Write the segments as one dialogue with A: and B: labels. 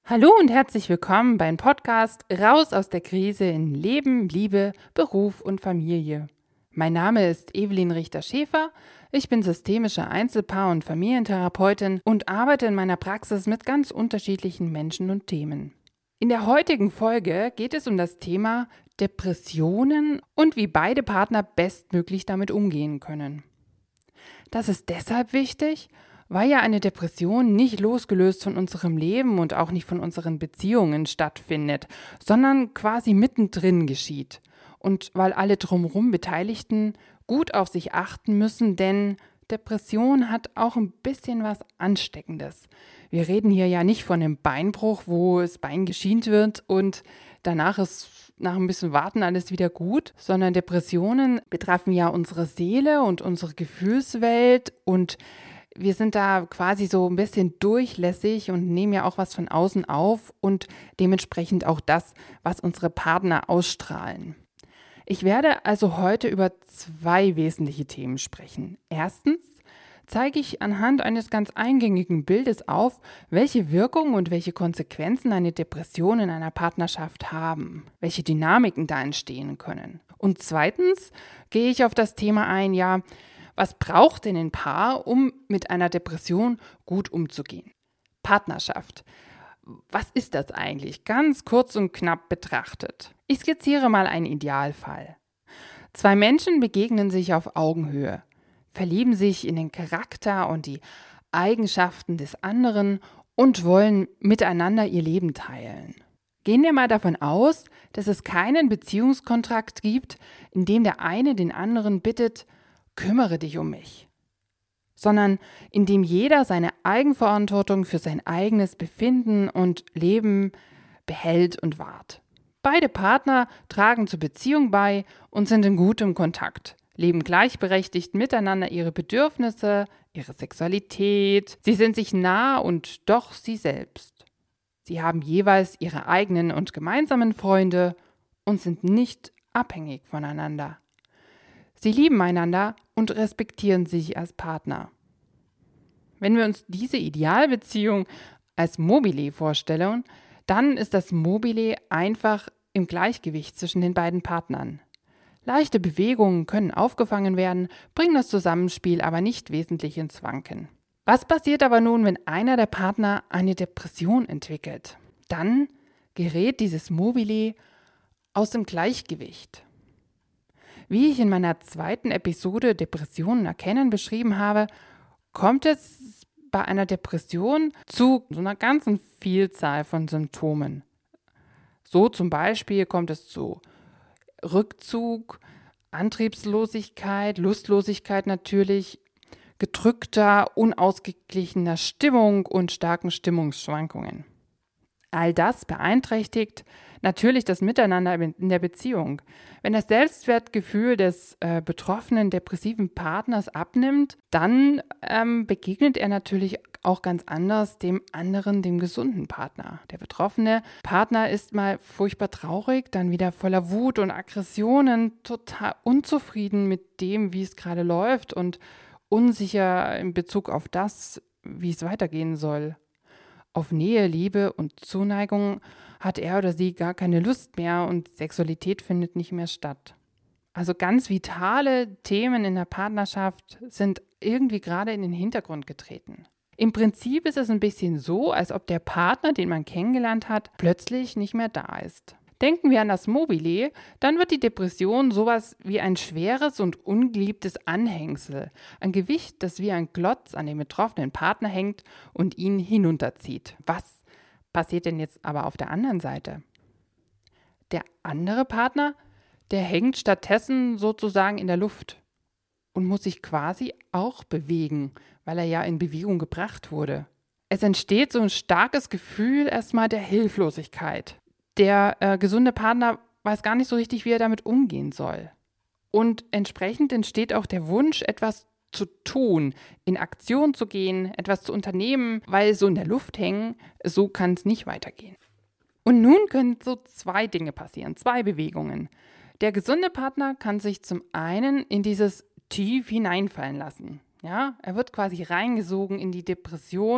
A: Hallo und herzlich willkommen beim Podcast Raus aus der Krise in Leben, Liebe, Beruf und Familie. Mein Name ist Evelyn Richter-Schäfer. Ich bin systemische Einzelpaar- und Familientherapeutin und arbeite in meiner Praxis mit ganz unterschiedlichen Menschen und Themen. In der heutigen Folge geht es um das Thema Depressionen und wie beide Partner bestmöglich damit umgehen können. Das ist deshalb wichtig, weil ja eine Depression nicht losgelöst von unserem Leben und auch nicht von unseren Beziehungen stattfindet, sondern quasi mittendrin geschieht. Und weil alle drumherum Beteiligten gut auf sich achten müssen, denn Depression hat auch ein bisschen was Ansteckendes. Wir reden hier ja nicht von einem Beinbruch, wo das Bein geschient wird und danach ist nach ein bisschen Warten alles wieder gut, sondern Depressionen betreffen ja unsere Seele und unsere Gefühlswelt und wir sind da quasi so ein bisschen durchlässig und nehmen ja auch was von außen auf und dementsprechend auch das, was unsere Partner ausstrahlen. Ich werde also heute über zwei wesentliche Themen sprechen. Erstens zeige ich anhand eines ganz eingängigen Bildes auf, welche Wirkung und welche Konsequenzen eine Depression in einer Partnerschaft haben, welche Dynamiken da entstehen können. Und zweitens gehe ich auf das Thema ein, ja, was braucht denn ein Paar, um mit einer Depression gut umzugehen? Partnerschaft. Was ist das eigentlich? Ganz kurz und knapp betrachtet. Ich skizziere mal einen Idealfall. Zwei Menschen begegnen sich auf Augenhöhe, verlieben sich in den Charakter und die Eigenschaften des anderen und wollen miteinander ihr Leben teilen. Gehen wir mal davon aus, dass es keinen Beziehungskontrakt gibt, in dem der eine den anderen bittet, kümmere dich um mich, sondern in dem jeder seine Eigenverantwortung für sein eigenes Befinden und Leben behält und wahrt. Beide Partner tragen zur Beziehung bei und sind in gutem Kontakt, leben gleichberechtigt miteinander ihre Bedürfnisse, ihre Sexualität. Sie sind sich nah und doch sie selbst. Sie haben jeweils ihre eigenen und gemeinsamen Freunde und sind nicht abhängig voneinander. Sie lieben einander und respektieren sich als Partner. Wenn wir uns diese Idealbeziehung als Mobile vorstellen, dann ist das Mobile einfach im Gleichgewicht zwischen den beiden Partnern. Leichte Bewegungen können aufgefangen werden, bringen das Zusammenspiel aber nicht wesentlich ins Wanken. Was passiert aber nun, wenn einer der Partner eine Depression entwickelt? Dann gerät dieses Mobile aus dem Gleichgewicht. Wie ich in meiner zweiten Episode Depressionen erkennen beschrieben habe, kommt es bei einer Depression zu so einer ganzen Vielzahl von Symptomen. So zum Beispiel kommt es zu Rückzug, Antriebslosigkeit, Lustlosigkeit natürlich, gedrückter, unausgeglichener Stimmung und starken Stimmungsschwankungen. All das beeinträchtigt natürlich das Miteinander in der Beziehung. Wenn das Selbstwertgefühl des betroffenen depressiven Partners abnimmt, dann begegnet er natürlich auch ganz anders dem anderen, dem gesunden Partner. Der betroffene Partner ist mal furchtbar traurig, dann wieder voller Wut und Aggressionen, total unzufrieden mit dem, wie es gerade läuft und unsicher in Bezug auf das, wie es weitergehen soll. Auf Nähe, Liebe und Zuneigung hat er oder sie gar keine Lust mehr und Sexualität findet nicht mehr statt. Also ganz vitale Themen in der Partnerschaft sind irgendwie gerade in den Hintergrund getreten. Im Prinzip ist es ein bisschen so, als ob der Partner, den man kennengelernt hat, plötzlich nicht mehr da ist. Denken wir an das Mobile, dann wird die Depression sowas wie ein schweres und ungeliebtes Anhängsel, ein Gewicht, das wie ein Klotz an den betroffenen Partner hängt und ihn hinunterzieht. Was passiert denn jetzt aber auf der anderen Seite? Der andere Partner, der hängt stattdessen sozusagen in der Luft und muss sich quasi auch bewegen, weil er ja in Bewegung gebracht wurde. Es entsteht so ein starkes Gefühl erstmal der Hilflosigkeit. Der gesunde Partner weiß gar nicht so richtig, wie er damit umgehen soll. Und entsprechend entsteht auch der Wunsch, etwas zu tun, in Aktion zu gehen, etwas zu unternehmen, weil so in der Luft hängen, so kann es nicht weitergehen. Und nun können so zwei Dinge passieren, zwei Bewegungen. Der gesunde Partner kann sich zum einen in dieses Tief hineinfallen lassen. Ja, er wird quasi reingesogen in die Depression,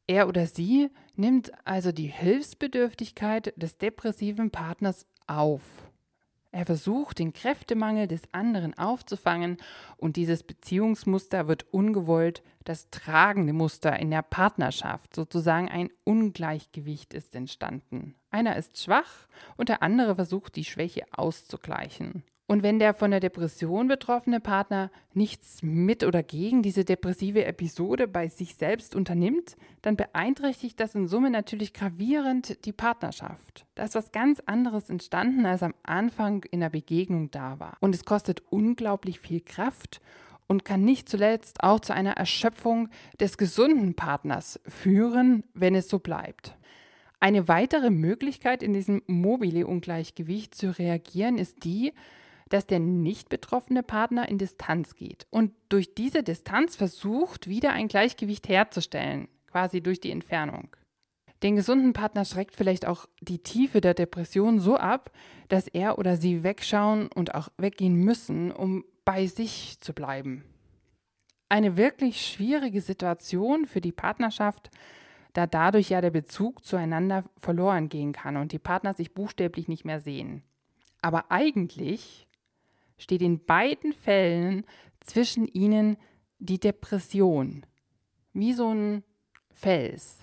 A: Er oder sie nimmt also die Hilfsbedürftigkeit des depressiven Partners auf. Er versucht, den Kräftemangel des anderen aufzufangen und dieses Beziehungsmuster wird ungewollt das tragende Muster in der Partnerschaft. Sozusagen ein Ungleichgewicht ist entstanden. Einer ist schwach und der andere versucht, die Schwäche auszugleichen. Und wenn der von der Depression betroffene Partner nichts mit oder gegen diese depressive Episode bei sich selbst unternimmt, dann beeinträchtigt das in Summe natürlich gravierend die Partnerschaft. Da ist was ganz anderes entstanden, als am Anfang in der Begegnung da war. Und es kostet unglaublich viel Kraft und kann nicht zuletzt auch zu einer Erschöpfung des gesunden Partners führen, wenn es so bleibt. Eine weitere Möglichkeit, in diesem Mobile-Ungleichgewicht zu reagieren, ist die, dass der nicht betroffene Partner in Distanz geht und durch diese Distanz versucht, wieder ein Gleichgewicht herzustellen, quasi durch die Entfernung. Den gesunden Partner schreckt vielleicht auch die Tiefe der Depression so ab, dass er oder sie wegschauen und auch weggehen müssen, um bei sich zu bleiben. Eine wirklich schwierige Situation für die Partnerschaft, da dadurch ja der Bezug zueinander verloren gehen kann und die Partner sich buchstäblich nicht mehr sehen. Aber eigentlich steht in beiden Fällen zwischen ihnen die Depression, wie so ein Fels.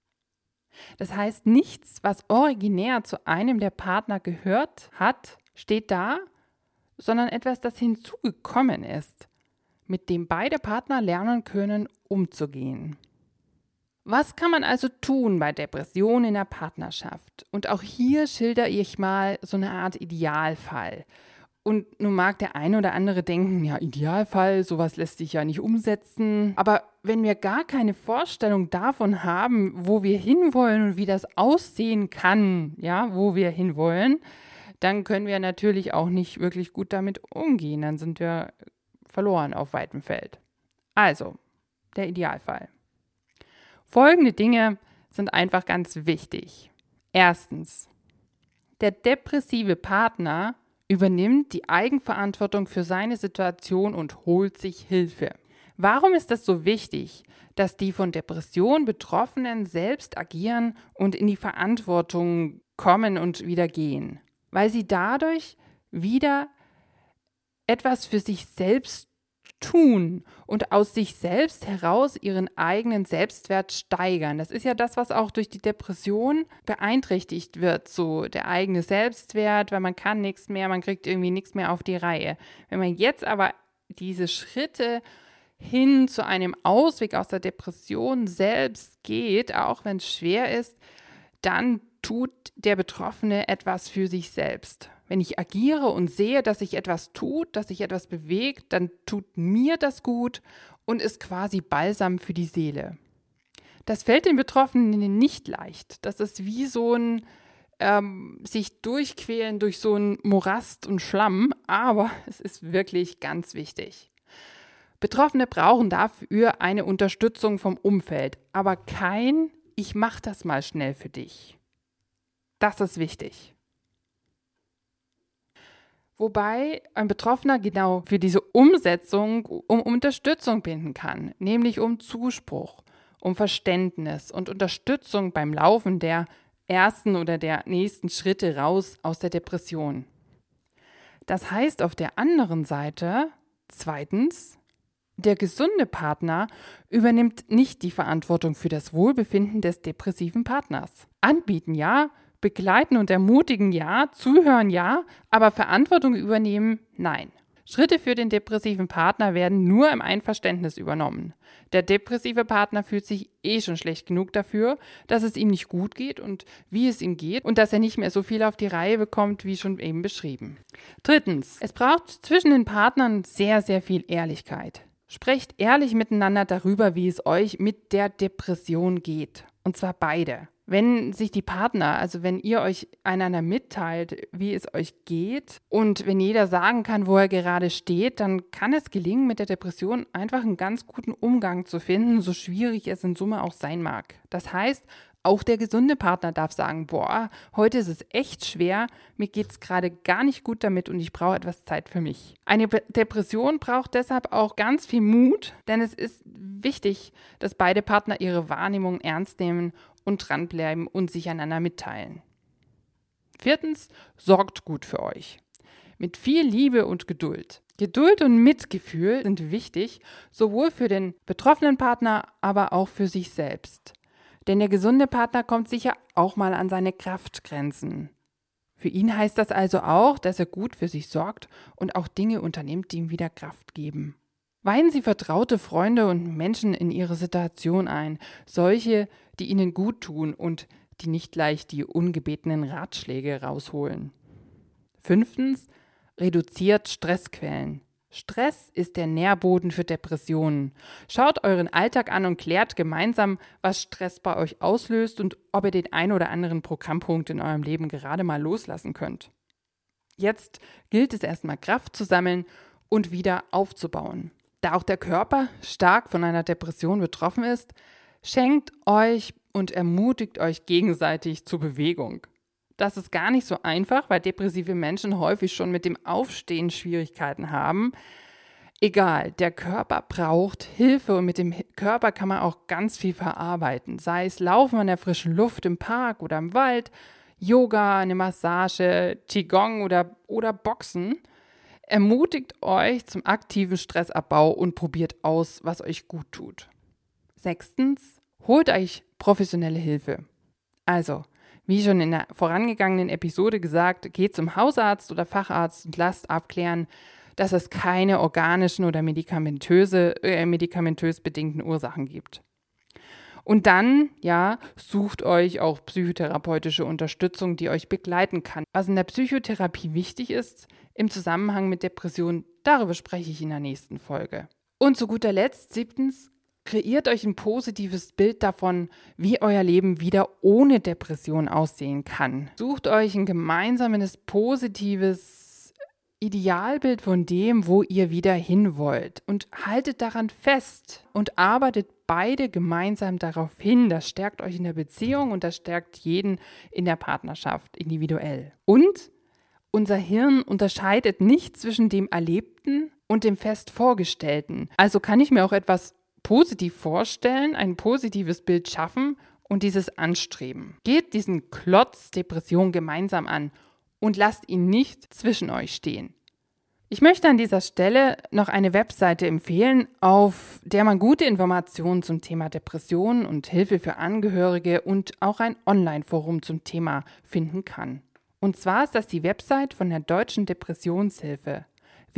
A: Das heißt, nichts, was originär zu einem der Partner gehört hat, steht da, sondern etwas, das hinzugekommen ist, mit dem beide Partner lernen können, umzugehen. Was kann man also tun bei Depressionen in der Partnerschaft? Und auch hier schildere ich mal so eine Art Idealfall. Und nun mag der eine oder andere denken, ja, Idealfall, sowas lässt sich ja nicht umsetzen. Aber wenn wir gar keine Vorstellung davon haben, wo wir hinwollen und wie das aussehen kann, ja, wo wir hinwollen, dann können wir natürlich auch nicht wirklich gut damit umgehen. Dann sind wir verloren auf weitem Feld. Also, der Idealfall. Folgende Dinge sind einfach ganz wichtig. Erstens, der depressive Partner übernimmt die Eigenverantwortung für seine Situation und holt sich Hilfe. Warum ist das so wichtig, dass die von Depression Betroffenen selbst agieren und in die Verantwortung kommen und wieder gehen? Weil sie dadurch wieder etwas für sich selbst tun und aus sich selbst heraus ihren eigenen Selbstwert steigern. Das ist ja das, was auch durch die Depression beeinträchtigt wird, so der eigene Selbstwert, weil man kann nichts mehr, man kriegt irgendwie nichts mehr auf die Reihe. Wenn man jetzt aber diese Schritte hin zu einem Ausweg aus der Depression selbst geht, auch wenn es schwer ist, dann tut der Betroffene etwas für sich selbst. Wenn ich agiere und sehe, dass sich etwas tut, dass sich etwas bewegt, dann tut mir das gut und ist quasi Balsam für die Seele. Das fällt den Betroffenen nicht leicht. Das ist wie so ein sich durchquälen durch so ein Morast und Schlamm, aber es ist wirklich ganz wichtig. Betroffene brauchen dafür eine Unterstützung vom Umfeld, aber kein „Ich mach das mal schnell für dich". Das ist wichtig. Wobei ein Betroffener genau für diese Umsetzung um Unterstützung binden kann, nämlich um Zuspruch, um Verständnis und Unterstützung beim Laufen der ersten oder der nächsten Schritte raus aus der Depression. Das heißt auf der anderen Seite, zweitens, der gesunde Partner übernimmt nicht die Verantwortung für das Wohlbefinden des depressiven Partners. Anbieten ja, begleiten und ermutigen ja, zuhören ja, aber Verantwortung übernehmen nein. Schritte für den depressiven Partner werden nur im Einverständnis übernommen. Der depressive Partner fühlt sich schon schlecht genug dafür, dass es ihm nicht gut geht und wie es ihm geht und dass er nicht mehr so viel auf die Reihe bekommt, wie schon eben beschrieben. Drittens, es braucht zwischen den Partnern sehr, sehr viel Ehrlichkeit. Sprecht ehrlich miteinander darüber, wie es euch mit der Depression geht. Und zwar beide. Wenn sich die Partner, also wenn ihr euch einander mitteilt, wie es euch geht und wenn jeder sagen kann, wo er gerade steht, dann kann es gelingen, mit der Depression einfach einen ganz guten Umgang zu finden, so schwierig es in Summe auch sein mag. Das heißt, auch der gesunde Partner darf sagen, boah, heute ist es echt schwer, mir geht es gerade gar nicht gut damit und ich brauche etwas Zeit für mich. Eine Depression braucht deshalb auch ganz viel Mut, denn es ist wichtig, dass beide Partner ihre Wahrnehmung ernst nehmen und dranbleiben und sich einander mitteilen. 4. Sorgt gut für euch. Mit viel Liebe und Geduld. Geduld und Mitgefühl sind wichtig, sowohl für den betroffenen Partner, aber auch für sich selbst. Denn der gesunde Partner kommt sicher auch mal an seine Kraftgrenzen. Für ihn heißt das also auch, dass er gut für sich sorgt und auch Dinge unternimmt, die ihm wieder Kraft geben. Weihen Sie vertraute Freunde und Menschen in Ihre Situation ein, solche, die Ihnen gut tun und die nicht gleich die ungebetenen Ratschläge rausholen. 5. Reduziert Stressquellen. Stress ist der Nährboden für Depressionen. Schaut euren Alltag an und klärt gemeinsam, was Stress bei euch auslöst und ob ihr den ein oder anderen Programmpunkt in eurem Leben gerade mal loslassen könnt. Jetzt gilt es erstmal Kraft zu sammeln und wieder aufzubauen. Da auch der Körper stark von einer Depression betroffen ist, schenkt euch und ermutigt euch gegenseitig zur Bewegung. Das ist gar nicht so einfach, weil depressive Menschen häufig schon mit dem Aufstehen Schwierigkeiten haben. Egal, der Körper braucht Hilfe und mit dem Körper kann man auch ganz viel verarbeiten. Sei es Laufen an der frischen Luft im Park oder im Wald, Yoga, eine Massage, Qigong oder Boxen. Ermutigt euch zum aktiven Stressabbau und probiert aus, was euch gut tut. 6. Holt euch professionelle Hilfe. Also, wie schon in der vorangegangenen Episode gesagt, geht zum Hausarzt oder Facharzt und lasst abklären, dass es keine organischen oder medikamentös bedingten Ursachen gibt. Und dann, sucht euch auch psychotherapeutische Unterstützung, die euch begleiten kann. Was in der Psychotherapie wichtig ist, im Zusammenhang mit Depressionen, darüber spreche ich in der nächsten Folge. Und zu guter Letzt, 7. Kreiert euch ein positives Bild davon, wie euer Leben wieder ohne Depression aussehen kann. Sucht euch ein gemeinsames, positives Idealbild von dem, wo ihr wieder hin wollt und haltet daran fest und arbeitet beide gemeinsam darauf hin. Das stärkt euch in der Beziehung und das stärkt jeden in der Partnerschaft individuell. Und unser Hirn unterscheidet nicht zwischen dem Erlebten und dem fest Vorgestellten. Also kann ich mir auch etwas positiv vorstellen, ein positives Bild schaffen und dieses anstreben. Geht diesen Klotz Depression gemeinsam an und lasst ihn nicht zwischen euch stehen. Ich möchte an dieser Stelle noch eine Webseite empfehlen, auf der man gute Informationen zum Thema Depressionen und Hilfe für Angehörige und auch ein Online-Forum zum Thema finden kann. Und zwar ist das die Website von der Deutschen Depressionshilfe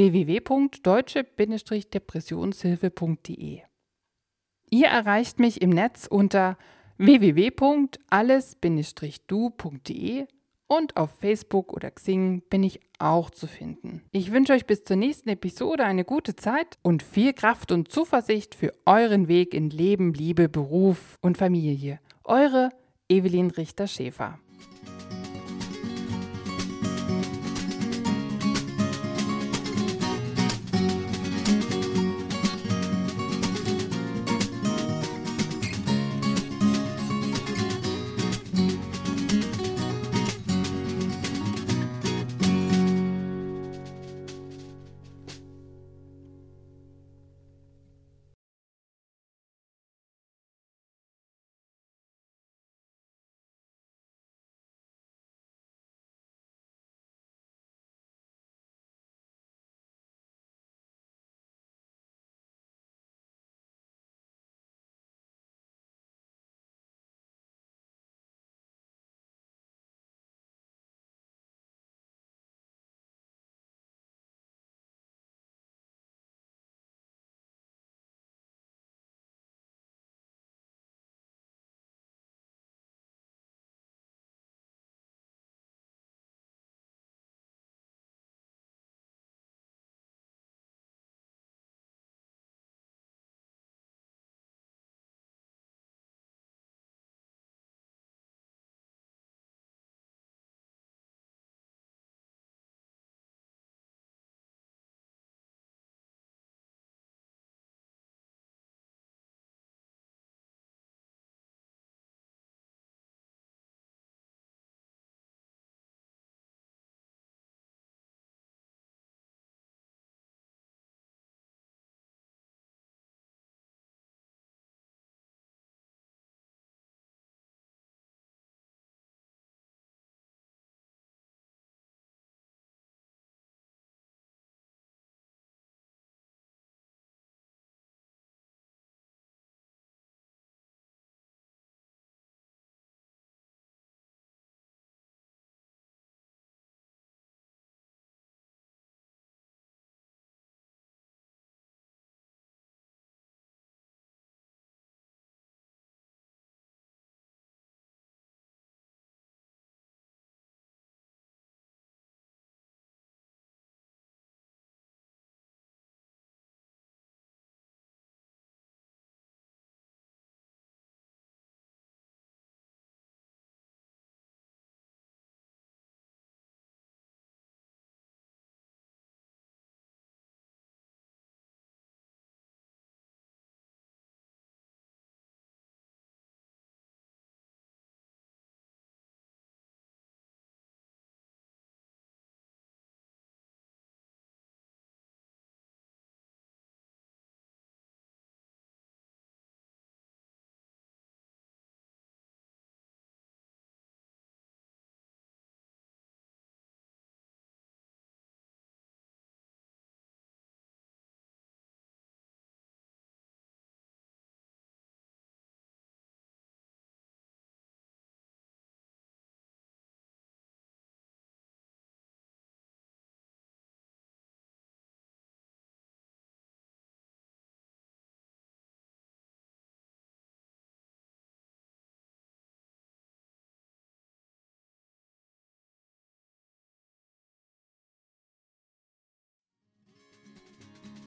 A: www.deutsche-depressionshilfe.de. Ihr erreicht mich im Netz unter www.alles-du.de und auf Facebook oder Xing bin ich auch zu finden. Ich wünsche euch bis zur nächsten Episode eine gute Zeit und viel Kraft und Zuversicht für euren Weg in Leben, Liebe, Beruf und Familie. Eure Evelyn Richter-Schäfer.